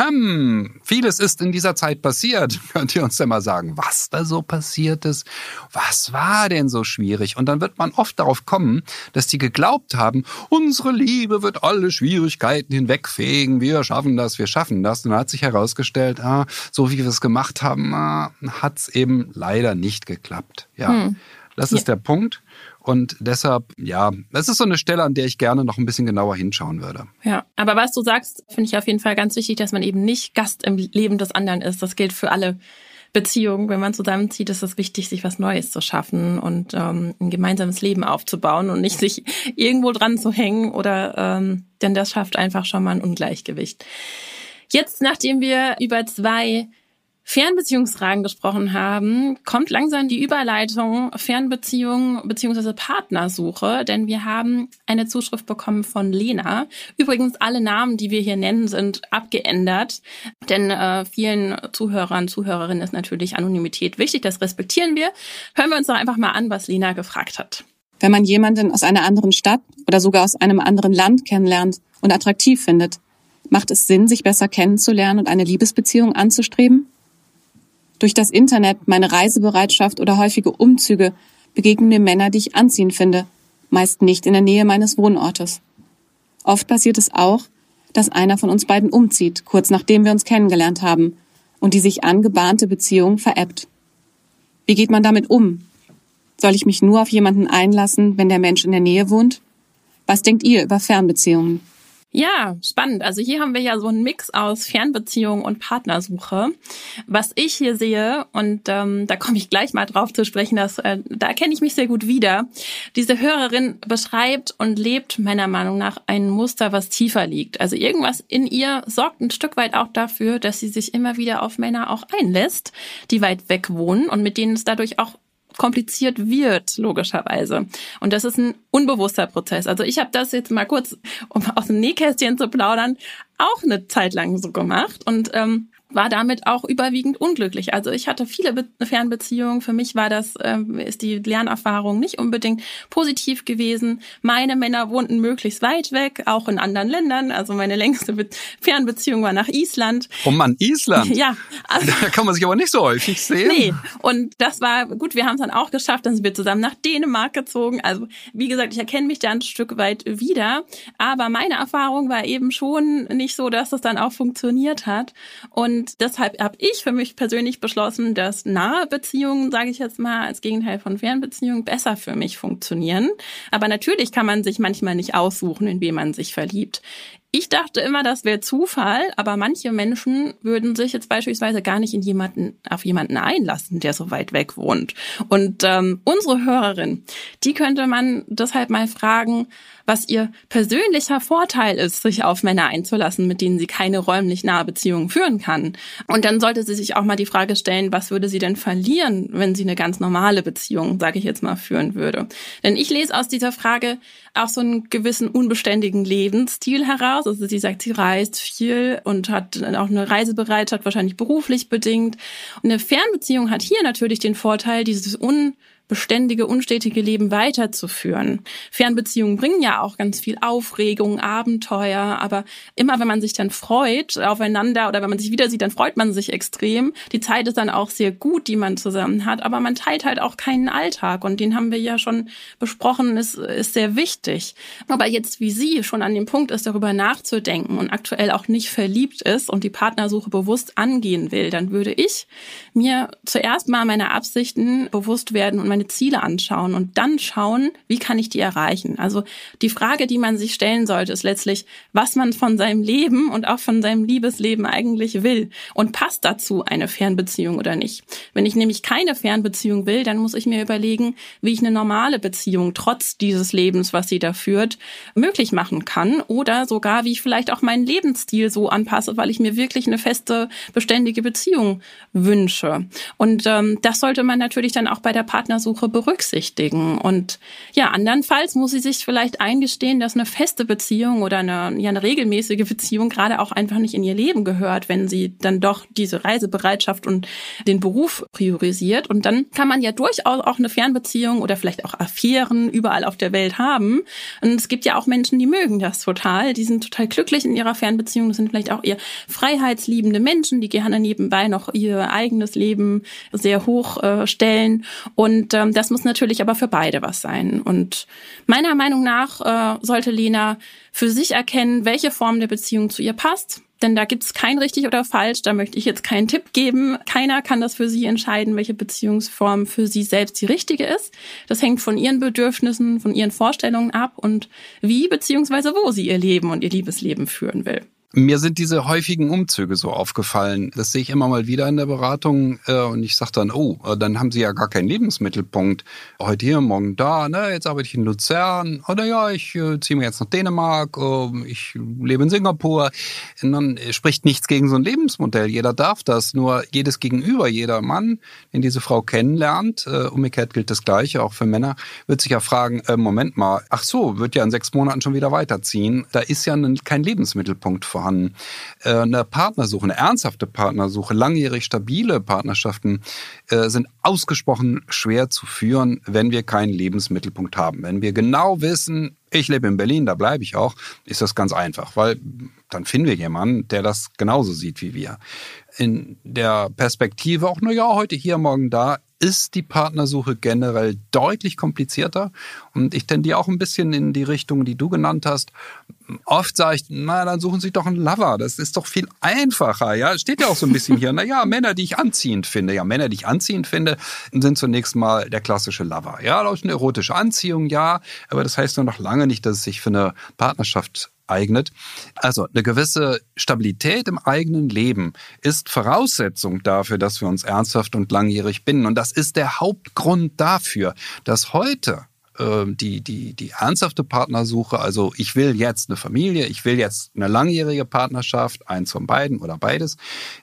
vieles ist in dieser Zeit passiert. Könnt ihr uns denn mal sagen, was da so passiert ist? Was war denn so schwierig? Und dann wird man oft darauf kommen, dass die geglaubt haben, unsere Liebe wird alle Schwierigkeiten hinwegfegen, wir schaffen das. Und dann hat sich herausgestellt, so wie wir es gemacht haben, hat es eben leider nicht geklappt. Ja, das ist der Punkt. Und deshalb, ja, das ist so eine Stelle, an der ich gerne noch ein bisschen genauer hinschauen würde. Ja, aber was du sagst, finde ich auf jeden Fall ganz wichtig, dass man eben nicht Gast im Leben des anderen ist. Das gilt für alle Beziehungen. Wenn man zusammenzieht, ist es wichtig, sich was Neues zu schaffen und ein gemeinsames Leben aufzubauen und nicht sich irgendwo dran zu hängen oder denn das schafft einfach schon mal ein Ungleichgewicht. Jetzt, nachdem wir über 2 Fernbeziehungsfragen gesprochen haben, kommt langsam die Überleitung Fernbeziehung bzw. Partnersuche, denn wir haben eine Zuschrift bekommen von Lena. Übrigens, alle Namen, die wir hier nennen, sind abgeändert, denn vielen Zuhörern, Zuhörerinnen ist natürlich Anonymität wichtig, das respektieren wir. Hören wir uns doch einfach mal an, was Lena gefragt hat. Wenn man jemanden aus einer anderen Stadt oder sogar aus einem anderen Land kennenlernt und attraktiv findet, macht es Sinn, sich besser kennenzulernen und eine Liebesbeziehung anzustreben? Durch das Internet, meine Reisebereitschaft oder häufige Umzüge begegnen mir Männer, die ich anziehend finde, meist nicht in der Nähe meines Wohnortes. Oft passiert es auch, dass einer von uns beiden umzieht, kurz nachdem wir uns kennengelernt haben, und die sich angebahnte Beziehung verebbt. Wie geht man damit um? Soll ich mich nur auf jemanden einlassen, wenn der Mensch in der Nähe wohnt? Was denkt ihr über Fernbeziehungen? Ja, spannend. Also hier haben wir ja so einen Mix aus Fernbeziehung und Partnersuche. Was ich hier sehe, und da komme ich gleich mal drauf zu sprechen, da erkenne ich mich sehr gut wieder. Diese Hörerin beschreibt und lebt meiner Meinung nach ein Muster, was tiefer liegt. Also irgendwas in ihr sorgt ein Stück weit auch dafür, dass sie sich immer wieder auf Männer auch einlässt, die weit weg wohnen und mit denen es dadurch auch kompliziert wird, logischerweise. Und das ist ein unbewusster Prozess. Also ich habe das jetzt mal kurz, um aus dem Nähkästchen zu plaudern, auch eine Zeit lang so gemacht und war damit auch überwiegend unglücklich. Also ich hatte viele Fernbeziehungen. Für mich war ist die Lernerfahrung nicht unbedingt positiv gewesen. Meine Männer wohnten möglichst weit weg, auch in anderen Ländern. Also meine längste Fernbeziehung war nach Island. Oh Mann, Island? Ja. Also, da kann man sich aber nicht so häufig sehen. Nee, und das war gut, wir haben es dann auch geschafft, dann sind wir zusammen nach Dänemark gezogen. Also wie gesagt, ich erkenne mich da ein Stück weit wieder. Aber meine Erfahrung war eben schon nicht so, dass es dann auch funktioniert hat. Und deshalb habe ich für mich persönlich beschlossen, dass nahe Beziehungen, sage ich jetzt mal, als Gegenteil von Fernbeziehungen besser für mich funktionieren. Aber natürlich kann man sich manchmal nicht aussuchen, in wen man sich verliebt. Ich dachte immer, das wäre Zufall, aber manche Menschen würden sich jetzt beispielsweise gar nicht auf jemanden einlassen, der so weit weg wohnt. Und unsere Hörerin, die könnte man deshalb mal fragen, was ihr persönlicher Vorteil ist, sich auf Männer einzulassen, mit denen sie keine räumlich nahe Beziehung führen kann. Und dann sollte sie sich auch mal die Frage stellen, was würde sie denn verlieren, wenn sie eine ganz normale Beziehung, sage ich jetzt mal, führen würde. Denn ich lese aus dieser Frage auch so einen gewissen unbeständigen Lebensstil heraus. Also sie sagt, sie reist viel und hat auch eine Reisebereitschaft, wahrscheinlich beruflich bedingt. Und eine Fernbeziehung hat hier natürlich den Vorteil, dieses unbeständige, unstetige Leben weiterzuführen. Fernbeziehungen bringen ja auch ganz viel Aufregung, Abenteuer, aber immer wenn man sich dann freut aufeinander oder wenn man sich wieder sieht, dann freut man sich extrem. Die Zeit ist dann auch sehr gut, die man zusammen hat, aber man teilt halt auch keinen Alltag und den haben wir ja schon besprochen, ist sehr wichtig. Aber jetzt, wie sie schon an dem Punkt ist, darüber nachzudenken und aktuell auch nicht verliebt ist und die Partnersuche bewusst angehen will, dann würde ich mir zuerst mal meine Absichten bewusst werden und meine Ziele anschauen und dann schauen, wie kann ich die erreichen. Also die Frage, die man sich stellen sollte, ist letztlich, was man von seinem Leben und auch von seinem Liebesleben eigentlich will. Und passt dazu eine Fernbeziehung oder nicht? Wenn ich nämlich keine Fernbeziehung will, dann muss ich mir überlegen, wie ich eine normale Beziehung trotz dieses Lebens, was sie da führt, möglich machen kann. Oder sogar, wie ich vielleicht auch meinen Lebensstil so anpasse, weil ich mir wirklich eine feste, beständige Beziehung wünsche. Und das sollte man natürlich dann auch bei der Partnersuche berücksichtigen. Und ja, andernfalls muss sie sich vielleicht eingestehen, dass eine feste Beziehung oder eine regelmäßige Beziehung gerade auch einfach nicht in ihr Leben gehört, wenn sie dann doch diese Reisebereitschaft und den Beruf priorisiert. Und dann kann man ja durchaus auch eine Fernbeziehung oder vielleicht auch Affären überall auf der Welt haben. Und es gibt ja auch Menschen, die mögen das total. Die sind total glücklich in ihrer Fernbeziehung. Das sind vielleicht auch eher freiheitsliebende Menschen, die gerne nebenbei noch ihr eigenes Leben sehr hoch stellen. Und das muss natürlich aber für beide was sein. Und meiner Meinung nach sollte Lena für sich erkennen, welche Form der Beziehung zu ihr passt. Denn da gibt es kein richtig oder falsch, da möchte ich jetzt keinen Tipp geben. Keiner kann das für sie entscheiden, welche Beziehungsform für sie selbst die richtige ist. Das hängt von ihren Bedürfnissen, von ihren Vorstellungen ab und wie bzw. wo sie ihr Leben und ihr Liebesleben führen will. Mir sind diese häufigen Umzüge so aufgefallen. Das sehe ich immer mal wieder in der Beratung und ich sage dann, dann haben Sie ja gar keinen Lebensmittelpunkt. Heute hier, morgen da, ne? Jetzt arbeite ich in Luzern oder ja, ich ziehe mir jetzt nach Dänemark, ich lebe in Singapur. Und dann spricht nichts gegen so ein Lebensmodell. Jeder darf das, nur jedes Gegenüber, jeder Mann, den diese Frau kennenlernt, umgekehrt gilt das Gleiche, auch für Männer, wird sich ja fragen, Moment mal, ach so, wird ja in 6 Monaten schon wieder weiterziehen. Da ist ja kein Lebensmittelpunkt vorhanden. Eine Partnersuche, eine ernsthafte Partnersuche, langjährig stabile Partnerschaften sind ausgesprochen schwer zu führen, wenn wir keinen Lebensmittelpunkt haben. Wenn wir genau wissen, ich lebe in Berlin, da bleibe ich auch, ist das ganz einfach, weil dann finden wir jemanden, der das genauso sieht wie wir. In der Perspektive auch, heute hier, morgen da, ist die Partnersuche generell deutlich komplizierter. Und ich tendiere auch ein bisschen in die Richtung, die du genannt hast. Oft sage ich, dann suchen Sie doch einen Lover. Das ist doch viel einfacher. Ja, steht ja auch so ein bisschen hier. Männer, die ich anziehend finde. Ja, Männer, die ich anziehend finde, sind zunächst mal der klassische Lover. Ja, da ist eine erotische Anziehung, ja. Aber das heißt noch lange nicht, dass es sich für eine Partnerschaft eignet. Also eine gewisse Stabilität im eigenen Leben ist Voraussetzung dafür, dass wir uns ernsthaft und langjährig binden. Und das ist der Hauptgrund dafür, dass heute die ernsthafte Partnersuche, also ich will jetzt eine Familie, ich will jetzt eine langjährige Partnerschaft, eins von beiden oder beides,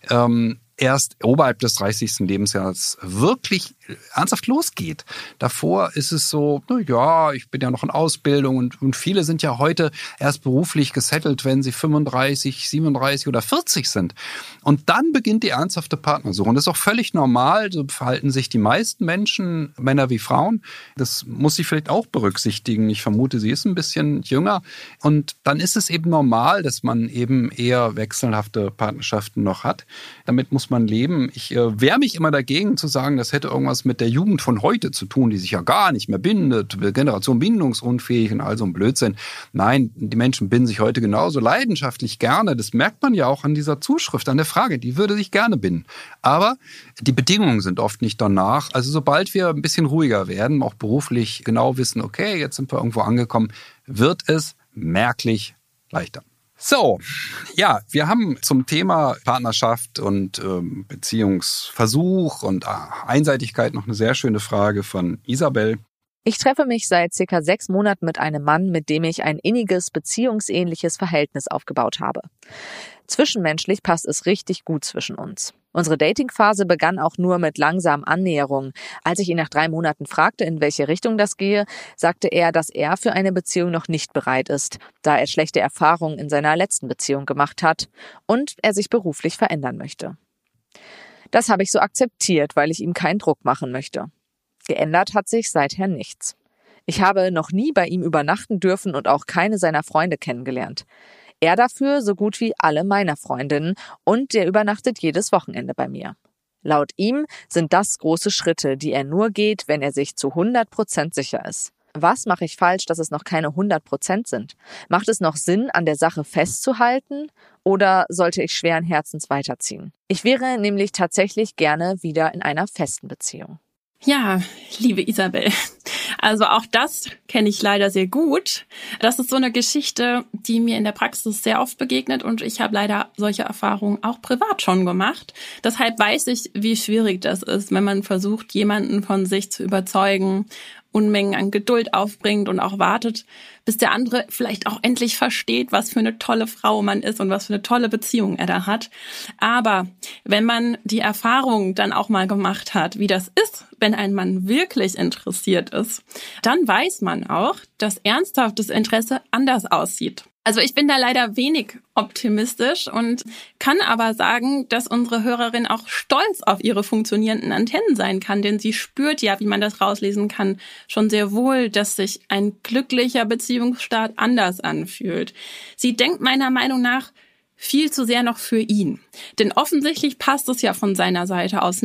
erst oberhalb des 30. Lebensjahres wirklich ernsthaft losgeht. Davor ist es so, ich bin ja noch in Ausbildung und viele sind ja heute erst beruflich gesettelt, wenn sie 35, 37 oder 40 sind. Und dann beginnt die ernsthafte Partnersuche. Und das ist auch völlig normal, so verhalten sich die meisten Menschen, Männer wie Frauen. Das muss sie vielleicht auch berücksichtigen. Ich vermute, sie ist ein bisschen jünger. Und dann ist es eben normal, dass man eben eher wechselhafte Partnerschaften noch hat. Damit muss man leben. Ich wehre mich immer dagegen zu sagen, das hätte irgendwas mit der Jugend von heute zu tun, die sich ja gar nicht mehr bindet, Generation bindungsunfähig und all so ein Blödsinn. Nein, die Menschen binden sich heute genauso leidenschaftlich gerne. Das merkt man ja auch an dieser Zuschrift, an der Frage, die würde sich gerne binden. Aber die Bedingungen sind oft nicht danach. Also sobald wir ein bisschen ruhiger werden, auch beruflich genau wissen, okay, jetzt sind wir irgendwo angekommen, wird es merklich leichter. So, ja, wir haben zum Thema Partnerschaft und Beziehungsversuch und Einseitigkeit noch eine sehr schöne Frage von Isabel. Ich treffe mich seit ca. 6 Monaten mit einem Mann, mit dem ich ein inniges, beziehungsähnliches Verhältnis aufgebaut habe. Zwischenmenschlich passt es richtig gut zwischen uns. Unsere Datingphase begann auch nur mit langsamen Annäherungen. Als ich ihn nach 3 Monaten fragte, in welche Richtung das gehe, sagte er, dass er für eine Beziehung noch nicht bereit ist, da er schlechte Erfahrungen in seiner letzten Beziehung gemacht hat und er sich beruflich verändern möchte. Das habe ich so akzeptiert, weil ich ihm keinen Druck machen möchte. Geändert hat sich seither nichts. Ich habe noch nie bei ihm übernachten dürfen und auch keine seiner Freunde kennengelernt. Er dafür so gut wie alle meiner Freundinnen und der übernachtet jedes Wochenende bei mir. Laut ihm sind das große Schritte, die er nur geht, wenn er sich zu 100% sicher ist. Was mache ich falsch, dass es noch keine 100% sind? Macht es noch Sinn, an der Sache festzuhalten oder sollte ich schweren Herzens weiterziehen? Ich wäre nämlich tatsächlich gerne wieder in einer festen Beziehung. Ja, liebe Isabel, also auch das kenne ich leider sehr gut. Das ist so eine Geschichte, die mir in der Praxis sehr oft begegnet und ich habe leider solche Erfahrungen auch privat schon gemacht. Deshalb weiß ich, wie schwierig das ist, wenn man versucht, jemanden von sich zu überzeugen, Unmengen an Geduld aufbringt und auch wartet, bis der andere vielleicht auch endlich versteht, was für eine tolle Frau man ist und was für eine tolle Beziehung er da hat. Aber wenn man die Erfahrung dann auch mal gemacht hat, wie das ist, wenn ein Mann wirklich interessiert ist, dann weiß man auch, dass ernsthaftes Interesse anders aussieht. Also ich bin da leider wenig optimistisch und kann aber sagen, dass unsere Hörerin auch stolz auf ihre funktionierenden Antennen sein kann, denn sie spürt ja, wie man das rauslesen kann, schon sehr wohl, dass sich ein glücklicher Beziehungsstart anders anfühlt. Sie denkt meiner Meinung nach viel zu sehr noch für ihn. Denn offensichtlich passt es ja von seiner Seite aus nicht.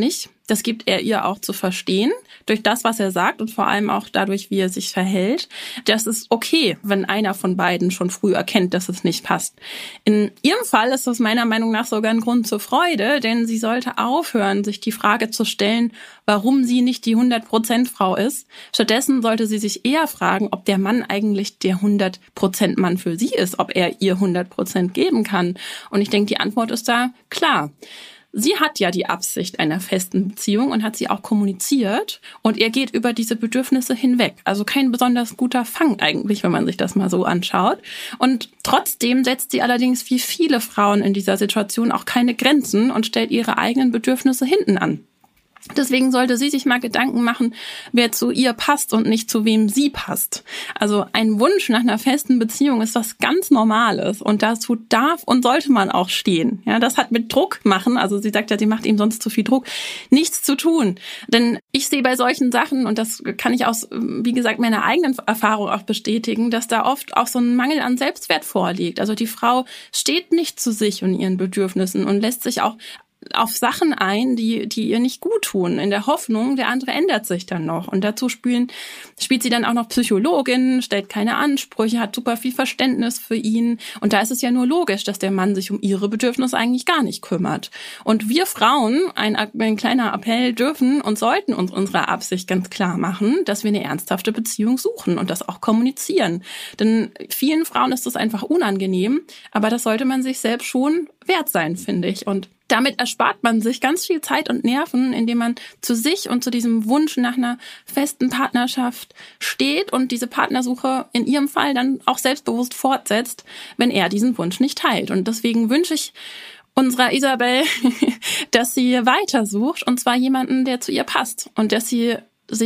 das gibt er ihr auch zu verstehen, durch das, was er sagt und vor allem auch dadurch, wie er sich verhält. Das ist okay, wenn einer von beiden schon früh erkennt, dass es nicht passt. In ihrem Fall ist das meiner Meinung nach sogar ein Grund zur Freude, denn sie sollte aufhören, sich die Frage zu stellen, warum sie nicht die 100%-Frau ist. Stattdessen sollte sie sich eher fragen, ob der Mann eigentlich der 100%-Mann für sie ist, ob er ihr 100% geben kann. Und ich denke, die Antwort ist da klar. Sie hat ja die Absicht einer festen Beziehung und hat sie auch kommuniziert. Und er geht über diese Bedürfnisse hinweg. Also kein besonders guter Fang eigentlich, wenn man sich das mal so anschaut. Und trotzdem setzt sie allerdings wie viele Frauen in dieser Situation auch keine Grenzen und stellt ihre eigenen Bedürfnisse hinten an. Deswegen sollte sie sich mal Gedanken machen, wer zu ihr passt und nicht zu wem sie passt. Also ein Wunsch nach einer festen Beziehung ist was ganz Normales und dazu darf und sollte man auch stehen. Ja, das hat mit Druck machen, also sie sagt ja, sie macht ihm sonst zu viel Druck, nichts zu tun. Denn ich sehe bei solchen Sachen, und das kann ich aus, wie gesagt, meiner eigenen Erfahrung auch bestätigen, dass da oft auch so ein Mangel an Selbstwert vorliegt. Also die Frau steht nicht zu sich und ihren Bedürfnissen und lässt sich auch auf Sachen ein, die ihr nicht gut tun, in der Hoffnung, der andere ändert sich dann noch. Und dazu spielt sie dann auch noch Psychologin, stellt keine Ansprüche, hat super viel Verständnis für ihn. Und da ist es ja nur logisch, dass der Mann sich um ihre Bedürfnisse eigentlich gar nicht kümmert. Und wir Frauen, ein kleiner Appell, dürfen und sollten uns unsere Absicht ganz klar machen, dass wir eine ernsthafte Beziehung suchen und das auch kommunizieren. Denn vielen Frauen ist das einfach unangenehm, aber das sollte man sich selbst schon wert sein, finde ich. Und damit erspart man sich ganz viel Zeit und Nerven, indem man zu sich und zu diesem Wunsch nach einer festen Partnerschaft steht und diese Partnersuche in ihrem Fall dann auch selbstbewusst fortsetzt, wenn er diesen Wunsch nicht teilt. Und deswegen wünsche ich unserer Isabel, dass sie weitersucht, und zwar jemanden, der zu ihr passt, und dass sie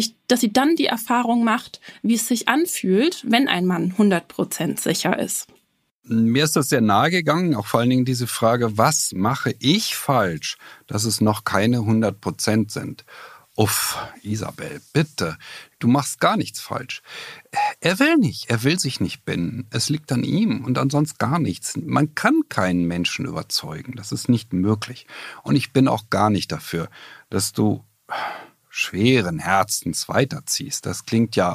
dann die Erfahrung macht, wie es sich anfühlt, wenn ein Mann 100% sicher ist. Mir ist das sehr nahe gegangen, auch vor allen Dingen diese Frage, was mache ich falsch, dass es noch keine 100% sind? Uff, Isabel, bitte, du machst gar nichts falsch. Er will sich nicht binden. Es liegt an ihm und ansonsten gar nichts. Man kann keinen Menschen überzeugen, das ist nicht möglich. Und ich bin auch gar nicht dafür, dass du schweren Herzens weiterziehst. Das klingt ja,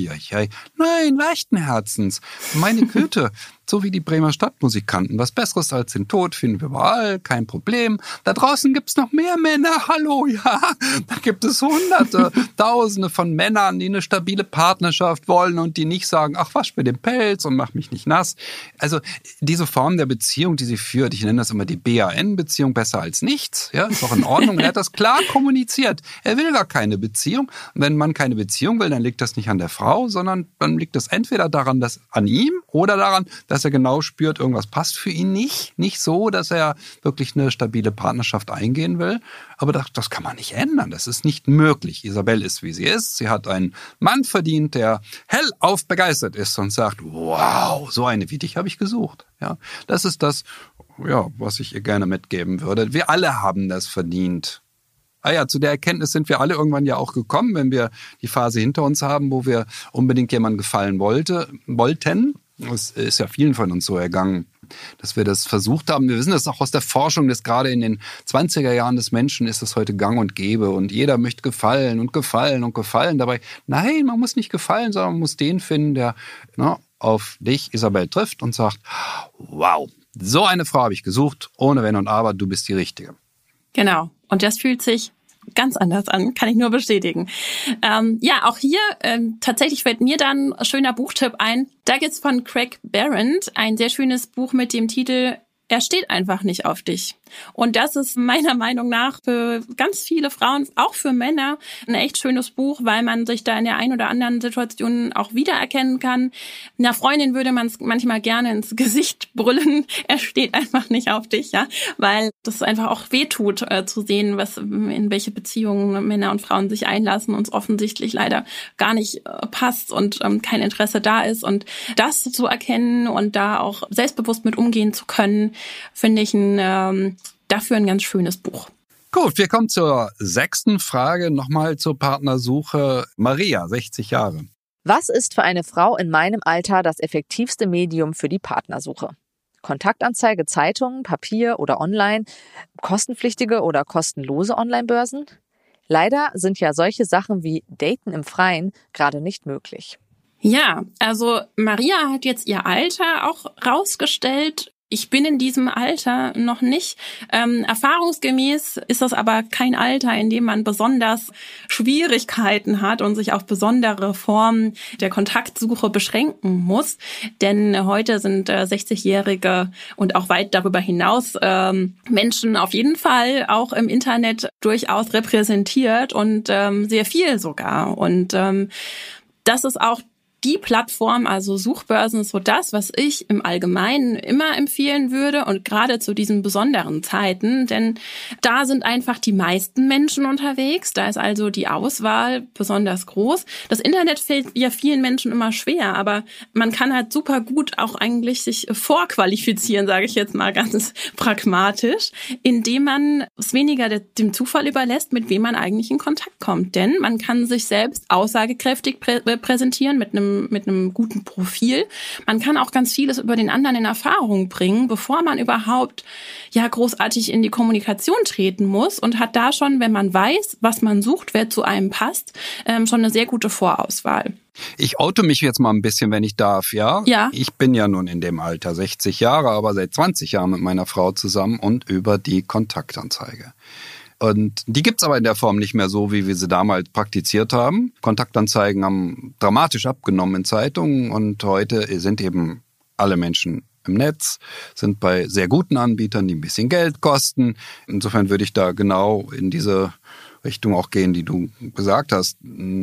nein, leichten Herzens. Meine Güte, so wie die Bremer Stadtmusikanten. Was Besseres als den Tod finden wir überall, kein Problem. Da draußen gibt's noch mehr Männer, hallo, ja. Da gibt es Hunderte, Tausende von Männern, die eine stabile Partnerschaft wollen und die nicht sagen, ach, wasch mir den Pelz und mach mich nicht nass. Also diese Form der Beziehung, die sie führt, ich nenne das immer die BAN-Beziehung, besser als nichts, ja, ist doch in Ordnung. Er hat das klar kommuniziert. Er will gar keine Beziehung. Und wenn man keine Beziehung will, dann liegt das nicht an der Frau, sondern dann liegt das entweder daran, dass an ihm oder daran, dass er genau spürt, irgendwas passt für ihn nicht. Nicht so, dass er wirklich eine stabile Partnerschaft eingehen will. Aber das kann man nicht ändern. Das ist nicht möglich. Isabel ist, wie sie ist. Sie hat einen Mann verdient, der hellauf begeistert ist und sagt, wow, so eine wie dich habe ich gesucht. Ja, das ist das, ja, was ich ihr gerne mitgeben würde. Wir alle haben das verdient. Zu der Erkenntnis sind wir alle irgendwann ja auch gekommen, wenn wir die Phase hinter uns haben, wo wir unbedingt jemandem gefallen wollten. Es ist ja vielen von uns so ergangen, dass wir das versucht haben. Wir wissen das auch aus der Forschung, dass gerade in den 20er Jahren des Menschen ist das heute gang und gäbe und jeder möchte gefallen und gefallen und gefallen. Dabei, nein, man muss nicht gefallen, sondern man muss den finden, der auf dich, Isabel, trifft und sagt, wow, so eine Frau habe ich gesucht, ohne Wenn und Aber, du bist die Richtige. Genau, und das fühlt sich ganz anders an, kann ich nur bestätigen. Auch hier tatsächlich fällt mir dann ein schöner Buchtipp ein. Da gibt's von Craig Barrett ein sehr schönes Buch mit dem Titel Er steht einfach nicht auf dich. Und das ist meiner Meinung nach für ganz viele Frauen, auch für Männer, ein echt schönes Buch, weil man sich da in der einen oder anderen Situation auch wiedererkennen kann. Einer Freundin würde man es manchmal gerne ins Gesicht brüllen, er steht einfach nicht auf dich, ja, weil das einfach auch wehtut, zu sehen, in welche Beziehungen Männer und Frauen sich einlassen und es offensichtlich leider gar nicht passt und kein Interesse da ist. Und das zu erkennen und da auch selbstbewusst mit umgehen zu können, finde ich dafür ein ganz schönes Buch. Gut, wir kommen zur 6. Frage, nochmal zur Partnersuche. Maria, 60 Jahre. Was ist für eine Frau in meinem Alter das effektivste Medium für die Partnersuche? Kontaktanzeige, Zeitungen, Papier oder online, kostenpflichtige oder kostenlose Online-Börsen? Leider sind ja solche Sachen wie Daten im Freien gerade nicht möglich. Ja, also Maria hat jetzt ihr Alter auch rausgestellt. Ich bin in diesem Alter noch nicht. Erfahrungsgemäß ist das aber kein Alter, in dem man besonders Schwierigkeiten hat und sich auf besondere Formen der Kontaktsuche beschränken muss. Denn heute sind 60-Jährige und auch weit darüber hinaus Menschen auf jeden Fall auch im Internet durchaus repräsentiert und sehr viel sogar. Und das ist auch die Plattform, also Suchbörsen, ist so das, was ich im Allgemeinen immer empfehlen würde und gerade zu diesen besonderen Zeiten, denn da sind einfach die meisten Menschen unterwegs, da ist also die Auswahl besonders groß. Das Internet fällt ja vielen Menschen immer schwer, aber man kann halt super gut auch eigentlich sich vorqualifizieren, sage ich jetzt mal ganz pragmatisch, indem man es weniger dem Zufall überlässt, mit wem man eigentlich in Kontakt kommt, denn man kann sich selbst aussagekräftig präsentieren mit einem guten Profil. Man kann auch ganz vieles über den anderen in Erfahrung bringen, bevor man überhaupt großartig in die Kommunikation treten muss und hat da schon, wenn man weiß, was man sucht, wer zu einem passt, schon eine sehr gute Vorauswahl. Ich oute mich jetzt mal ein bisschen, wenn ich darf, ja? Ja. Ich bin ja nun in dem Alter 60 Jahre, aber seit 20 Jahren mit meiner Frau zusammen und über die Kontaktanzeige. Und die gibt's aber in der Form nicht mehr so, wie wir sie damals praktiziert haben. Kontaktanzeigen haben dramatisch abgenommen in Zeitungen und heute sind eben alle Menschen im Netz, sind bei sehr guten Anbietern, die ein bisschen Geld kosten. Insofern würde ich da genau in diese Richtung auch gehen, die du gesagt hast.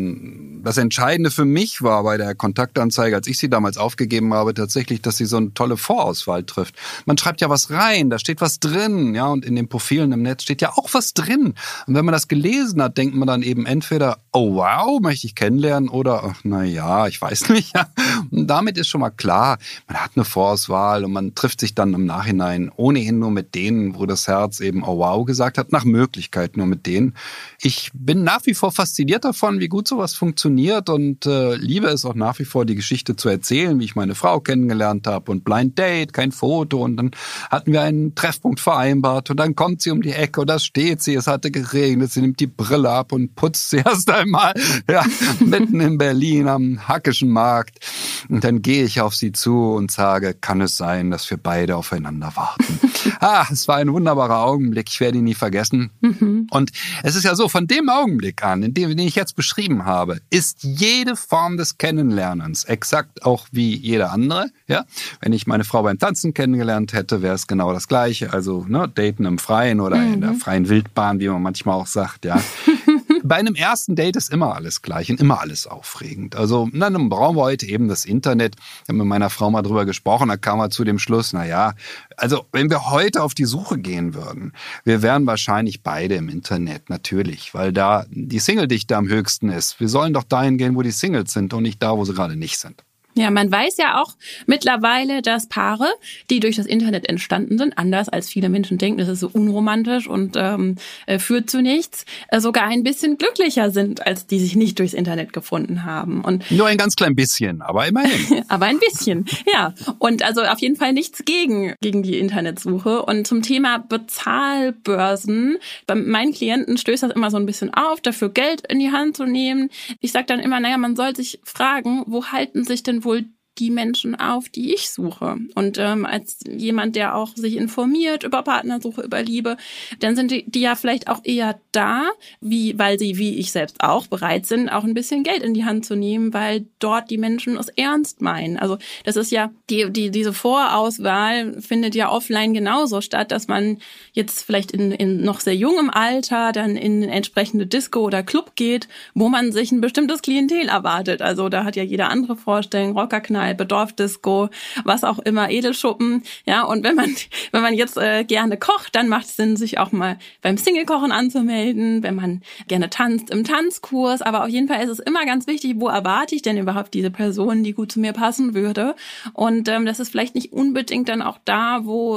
Das Entscheidende für mich war bei der Kontaktanzeige, als ich sie damals aufgegeben habe, tatsächlich, dass sie so eine tolle Vorauswahl trifft. Man schreibt ja was rein, da steht was drin, ja, und in den Profilen im Netz steht ja auch was drin. Und wenn man das gelesen hat, denkt man dann eben entweder, oh wow, möchte ich kennenlernen, oder ach, na ja, ich weiß nicht. Ja. Und damit ist schon mal klar, man hat eine Vorauswahl und man trifft sich dann im Nachhinein ohnehin nur mit denen, wo das Herz eben oh wow gesagt hat, nach Möglichkeit nur mit denen. Ich bin nach wie vor fasziniert davon, wie gut sowas funktioniert und liebe es auch nach wie vor, die Geschichte zu erzählen, wie ich meine Frau kennengelernt habe und Blind Date, kein Foto und dann hatten wir einen Treffpunkt vereinbart und dann kommt sie um die Ecke und da steht sie, es hatte geregnet, sie nimmt die Brille ab und putzt sie erst einmal mitten in Berlin am Hackischen Markt und dann gehe ich auf sie zu und sage, kann es sein, dass wir beide aufeinander warten? Es war ein wunderbarer Augenblick, ich werde ihn nie vergessen. Und es ist ja so, von dem Augenblick an, den ich jetzt beschrieben habe, ist jede Form des Kennenlernens exakt auch wie jede andere. Ja? Wenn ich meine Frau beim Tanzen kennengelernt hätte, wäre es genau das Gleiche. Also Daten im Freien oder in der freien Wildbahn, wie man manchmal auch sagt. Ja. Bei einem ersten Date ist immer alles gleich und immer alles aufregend. Also dann brauchen wir heute eben das Internet. Ich habe mit meiner Frau mal drüber gesprochen, da kam er zu dem Schluss, also wenn wir heute auf die Suche gehen würden, wir wären wahrscheinlich beide im Internet, natürlich, weil da die Singledichte am höchsten ist. Wir sollen doch dahin gehen, wo die Singles sind und nicht da, wo sie gerade nicht sind. Ja, man weiß ja auch mittlerweile, dass Paare, die durch das Internet entstanden sind, anders als viele Menschen denken, das ist so unromantisch und führt zu nichts, sogar ein bisschen glücklicher sind, als die sich nicht durchs Internet gefunden haben. Und nur ein ganz klein bisschen, aber immerhin. Aber ein bisschen, ja. Und also auf jeden Fall nichts gegen die Internetsuche. Und zum Thema Bezahlbörsen, bei meinen Klienten stößt das immer so ein bisschen auf, dafür Geld in die Hand zu nehmen. Ich sage dann immer, man soll sich fragen, wo halten sich denn wohl die Menschen auf, die ich suche. Und als jemand, der auch sich informiert über Partnersuche, über Liebe, dann sind die ja vielleicht auch eher da, weil sie, wie ich selbst auch, bereit sind, auch ein bisschen Geld in die Hand zu nehmen, weil dort die Menschen es ernst meinen. Also das ist ja, diese Vorauswahl findet ja offline genauso statt, dass man jetzt vielleicht in noch sehr jungem Alter dann in entsprechende Disco oder Club geht, wo man sich ein bestimmtes Klientel erwartet. Also da hat ja jeder andere Vorstellung, Rockerknall, Dorfdisco, was auch immer, Edelschuppen. Ja, und wenn man jetzt gerne kocht, dann macht es Sinn, sich auch mal beim Single-Kochen anzumelden, wenn man gerne tanzt im Tanzkurs. Aber auf jeden Fall ist es immer ganz wichtig, wo erwarte ich denn überhaupt diese Person, die gut zu mir passen würde. Und das ist vielleicht nicht unbedingt dann auch da, wo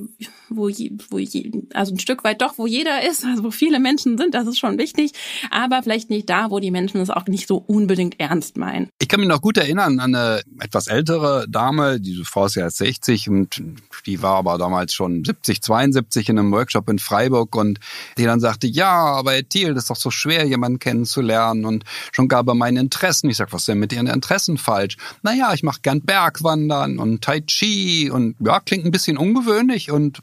also ein Stück weit doch, wo jeder ist, also wo viele Menschen sind, das ist schon wichtig, aber vielleicht nicht da, wo die Menschen es auch nicht so unbedingt ernst meinen. Ich kann mich noch gut erinnern an eine etwas ältere Dame, diese Frau ist ja erst 60 und die war aber damals schon 70, 72 in einem Workshop in Freiburg und die dann sagte, ja, aber Herr Thiel, das ist doch so schwer, jemanden kennenzulernen und schon gar bei meinen Interessen. Ich sag, was ist denn mit Ihren Interessen falsch? Naja, ich mache gern Bergwandern und Tai Chi und ja, klingt ein bisschen ungewöhnlich und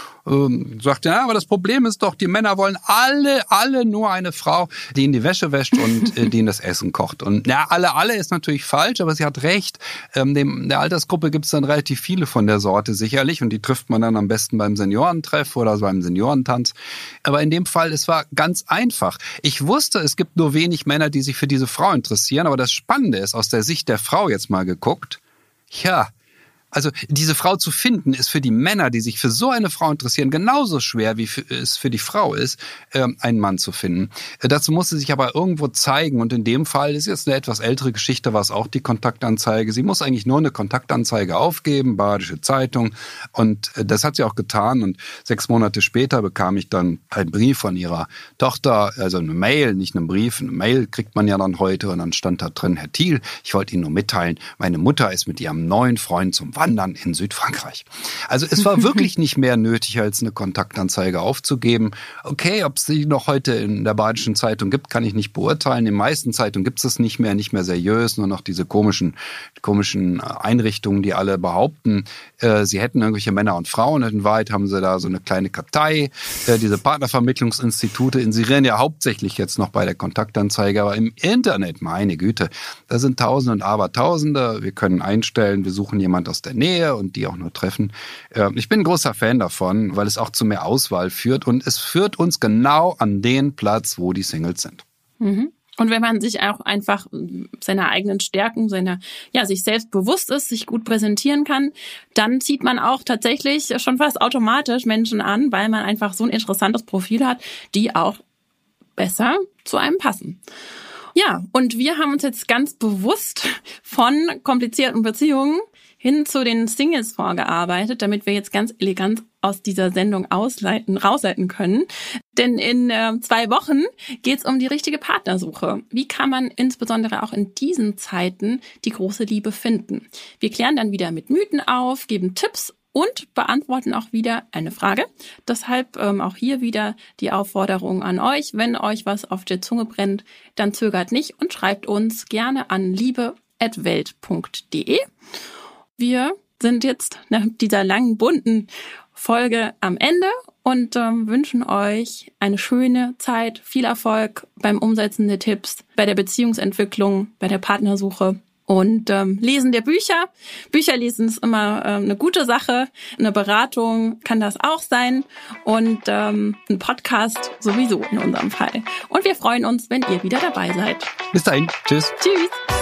sagte, ja, aber das Problem ist doch, die Männer wollen alle nur eine Frau, die in die Wäsche wäscht und die in das Essen kocht. Und ja, alle ist natürlich falsch, aber sie hat recht. Der Altersgruppe gibt es dann relativ viele von der Sorte sicherlich und die trifft man dann am besten beim Seniorentreff oder beim Seniorentanz. Aber in dem Fall, es war ganz einfach. Ich wusste, es gibt nur wenig Männer, die sich für diese Frau interessieren, aber das Spannende ist, aus der Sicht der Frau jetzt mal geguckt, ja, also diese Frau zu finden, ist für die Männer, die sich für so eine Frau interessieren, genauso schwer, wie es für die Frau ist, einen Mann zu finden. Dazu muss sie sich aber irgendwo zeigen und in dem Fall ist jetzt eine etwas ältere Geschichte, war es auch die Kontaktanzeige. Sie muss eigentlich nur eine Kontaktanzeige aufgeben, Badische Zeitung und das hat sie auch getan und 6 Monate später bekam ich dann einen Brief von ihrer Tochter, also eine Mail, nicht einen Brief, eine Mail kriegt man ja dann heute und dann stand da drin, Herr Thiel, ich wollte Ihnen nur mitteilen, meine Mutter ist mit ihrem neuen Freund zum Wandern in Südfrankreich. Also es war wirklich nicht mehr nötig, als eine Kontaktanzeige aufzugeben. Okay, ob es die noch heute in der Badischen Zeitung gibt, kann ich nicht beurteilen. In den meisten Zeitungen gibt es nicht mehr seriös, nur noch diese komischen Einrichtungen, die alle behaupten, sie hätten irgendwelche Männer und Frauen. In Wahrheit haben sie da so eine kleine Kartei. Diese Partnervermittlungsinstitute inserieren ja hauptsächlich jetzt noch bei der Kontaktanzeige, aber im Internet, meine Güte, da sind Tausende und Abertausende. Wir können einstellen, wir suchen jemand aus der Nähe und die auch nur treffen. Ich bin ein großer Fan davon, weil es auch zu mehr Auswahl führt und es führt uns genau an den Platz, wo die Singles sind. Mhm. Und wenn man sich auch einfach seiner eigenen Stärken, sich selbst bewusst ist, sich gut präsentieren kann, dann zieht man auch tatsächlich schon fast automatisch Menschen an, weil man einfach so ein interessantes Profil hat, die auch besser zu einem passen. Ja, und wir haben uns jetzt ganz bewusst von komplizierten Beziehungen hin zu den Singles vorgearbeitet, damit wir jetzt ganz elegant aus dieser Sendung rausleiten können. Denn in 2 Wochen geht es um die richtige Partnersuche. Wie kann man insbesondere auch in diesen Zeiten die große Liebe finden? Wir klären dann wieder mit Mythen auf, geben Tipps und beantworten auch wieder eine Frage. Deshalb auch hier wieder die Aufforderung an euch, wenn euch was auf der Zunge brennt, dann zögert nicht und schreibt uns gerne an liebe@welt.de. Wir sind jetzt nach dieser langen, bunten Folge am Ende und wünschen euch eine schöne Zeit, viel Erfolg beim Umsetzen der Tipps, bei der Beziehungsentwicklung, bei der Partnersuche und Lesen der Bücher. Bücher lesen ist immer eine gute Sache. Eine Beratung kann das auch sein und ein Podcast sowieso in unserem Fall. Und wir freuen uns, wenn ihr wieder dabei seid. Bis dahin. Tschüss. Tschüss.